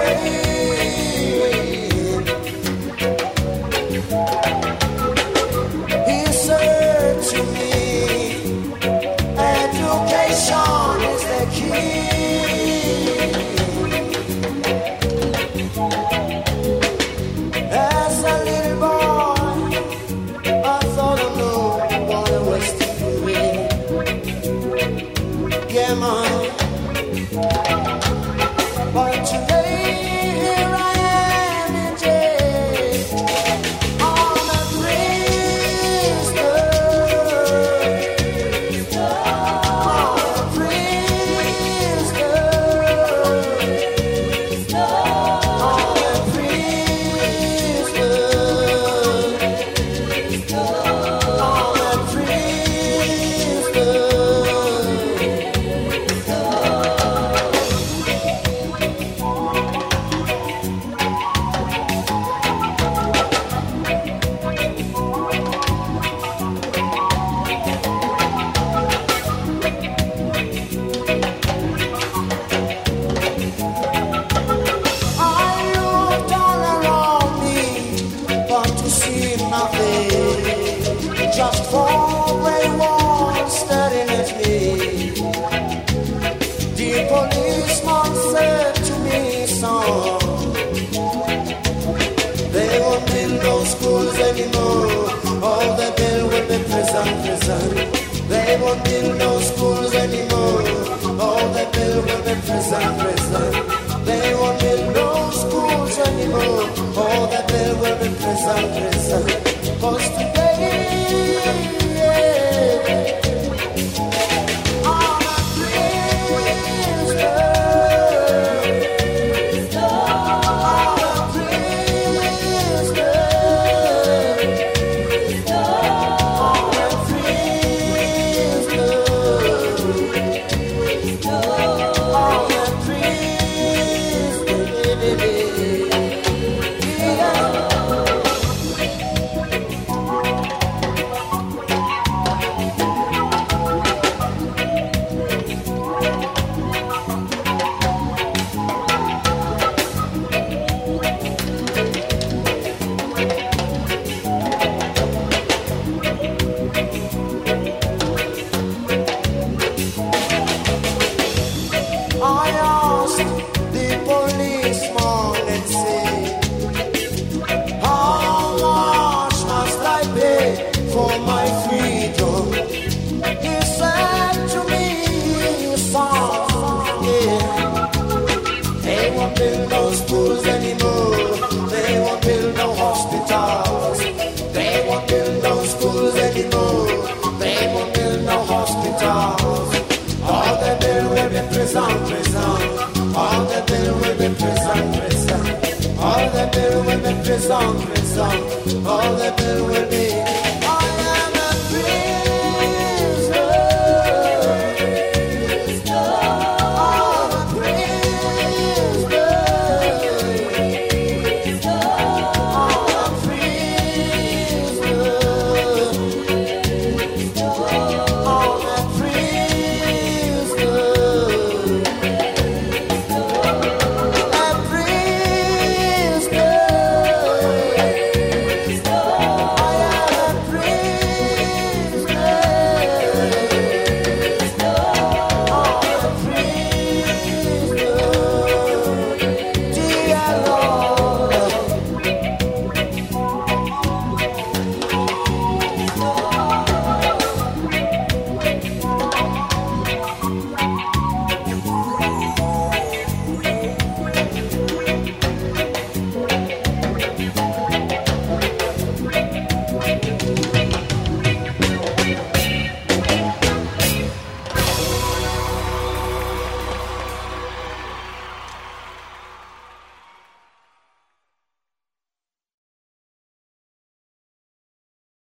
He said to me, education is the key. As a little boy, I thought I knew what I was doing. Yeah, man. But today, here I am in jail. I'm a prisoner. I'm a prisoner. I'm a prisoner. I'm a prisoner. I looked all around me, but to see nothing. Just four gray walls staring at me. The policeman said to me, son, they won't build no schools anymore. All they build will be prison, prison. They won't build no schools anymore. All they build will be prison, prison. They won't build no schools anymore. All they build will be prison, prison. 'Cause today, I'm a prisoner. I'm a prisoner. I'm a prisoner. I'm a I asked the policeman and said, how much must I pay for my freedom? He said to me, son, yeah, they won't build no schools anymore. They won't build no hospitals. They won't build no schools anymore. They won't build no hospitals. All they build will be prison, prison. All they build will be prison, prison. All they build will be prison, prison. All they build will be